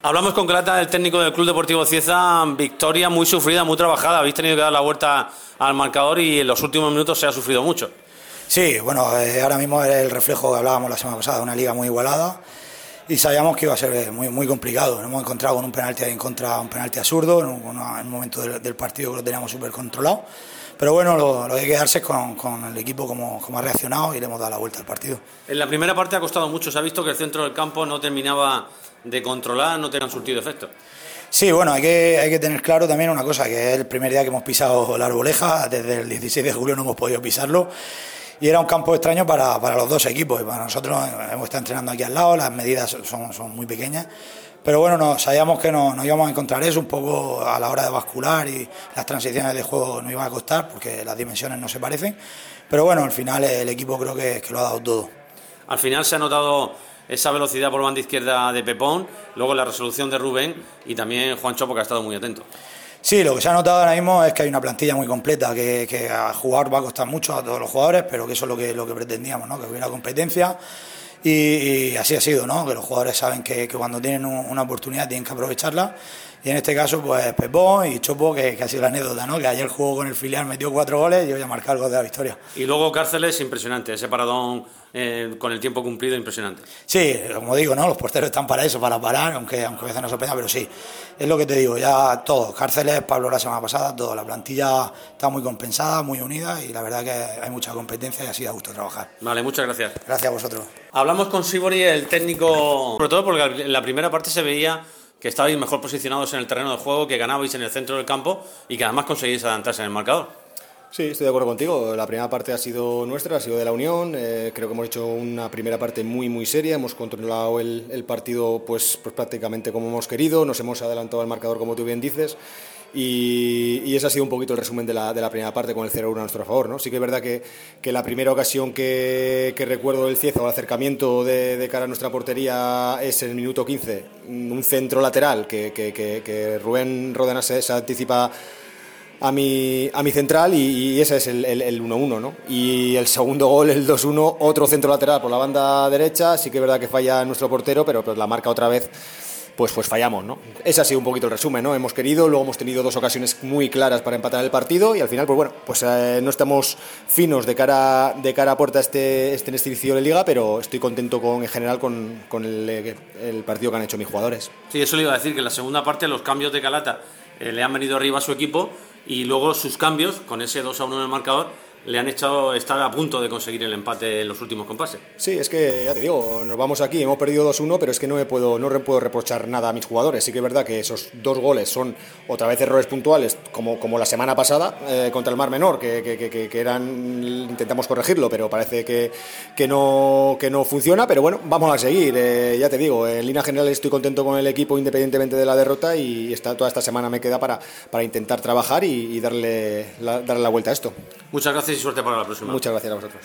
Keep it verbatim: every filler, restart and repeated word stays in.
Hablamos con Calata, el técnico del Club Deportivo Cieza. Victoria muy sufrida, muy trabajada. Habéis tenido que dar la vuelta al marcador y en los últimos minutos se ha sufrido mucho. Sí, bueno, eh, ahora mismo es el reflejo que hablábamos la semana pasada, una liga muy igualada y sabíamos que iba a ser muy, muy complicado. Nos hemos encontrado con un penalti en contra, un penalti absurdo en un, en un momento del, del partido que lo teníamos súper controlado. Pero bueno, lo, lo que hay que quedarse es con, con el equipo como, como ha reaccionado y le hemos dado la vuelta al partido. En la primera parte ha costado mucho. Se ha visto que el centro del campo no terminaba de controlar, no tenía un surtido efecto. Sí, bueno, hay que, hay que tener claro también una cosa, que es el primer día que hemos pisado la Arboleja. Desde el dieciséis de julio no hemos podido pisarlo. Y era un campo extraño para, para los dos equipos y para nosotros. Hemos estado entrenando aquí al lado, las medidas son, son muy pequeñas, pero bueno, no, sabíamos que nos, nos íbamos a encontrar eso un poco a la hora de bascular y las transiciones de juego nos iban a costar porque las dimensiones no se parecen, pero bueno, al final el equipo creo que, que lo ha dado todo. Al final se ha notado esa velocidad por banda izquierda de Pepón, luego la resolución de Rubén y también Juan Chopo, que ha estado muy atento. Sí, lo que se ha notado ahora mismo es que hay una plantilla muy completa, que, que a jugar va a costar mucho a todos los jugadores, pero que eso es lo que, lo que pretendíamos, ¿no? Que hubiera competencia y, y así ha sido, ¿no? Que los jugadores saben que, que cuando tienen un, una oportunidad tienen que aprovecharla y en este caso pues Pepón y Chopo, que, que ha sido la anécdota, ¿no? Que ayer jugó con el filial, metió cuatro goles y hoy ha marcado el gol de la victoria. Y luego Cárceles, impresionante, ese paradón eh, con el tiempo cumplido, impresionante. Sí, como digo, ¿no? Los porteros están para eso, para parar, aunque, aunque a veces no se sorprenda, pero sí, es lo que te digo, ya todos, Cárceles, Pablo la semana pasada, todo, la plantilla está muy compensada, muy unida y la verdad que hay mucha competencia y así da gusto trabajar. Vale, muchas gracias. Gracias a vosotros. Hablamos con Sibori, el técnico, sobre todo porque en la primera parte se veía que estabais mejor posicionados en el terreno de juego, que ganabais en el centro del campo y que además conseguís adelantarse en el marcador. Sí, estoy de acuerdo contigo. La primera parte ha sido nuestra, ha sido de la Unión. Eh, creo que hemos hecho una primera parte muy, muy seria. Hemos controlado el, el partido pues, pues prácticamente como hemos querido. Nos hemos adelantado al marcador, como tú bien dices. Y, y ese ha sido un poquito el resumen de la, de la primera parte con el cero uno a nuestro favor, ¿no? Sí que es verdad que, que la primera ocasión que, que recuerdo del Cieza o el acercamiento de, de cara a nuestra portería es en el minuto quince, un centro lateral que, que, que, que Rubén Rodena se, se anticipa a mi, a mi central y, y ese es el, el, el uno uno, ¿no? Y el segundo gol, el dos uno, otro centro lateral por la banda derecha. Sí que es verdad que falla nuestro portero, pero pues la marca otra vez. Pues, pues fallamos, ¿no? Ese ha sido un poquito el resumen, ¿no? Hemos querido, luego hemos tenido dos ocasiones muy claras para empatar el partido y al final, pues bueno, pues eh, no estamos finos de cara, de cara a puerta este, este, en este inicio de liga, pero estoy contento con, en general con, con el, el partido que han hecho mis jugadores. Sí, eso le iba a decir, que en la segunda parte los cambios de Calata eh, le han venido arriba a su equipo y luego sus cambios, con ese dos a uno en el marcador, le han hecho estar a punto de conseguir el empate en los últimos compases. Sí, es que ya te digo, nos vamos aquí, hemos perdido dos uno, pero es que no me puedo, no puedo reprochar nada a mis jugadores. Sí que es verdad que esos dos goles son otra vez errores puntuales, como, como la semana pasada eh, contra el Mar Menor, que, que, que, que eran, intentamos corregirlo, pero parece que, que, no, que no funciona, pero bueno, vamos a seguir. Eh, ya te digo, en línea general estoy contento con el equipo independientemente de la derrota y está, toda esta semana me queda para, para intentar trabajar y, y darle, la, darle la vuelta a esto. Muchas gracias y suerte para la próxima. Muchas gracias a vosotros.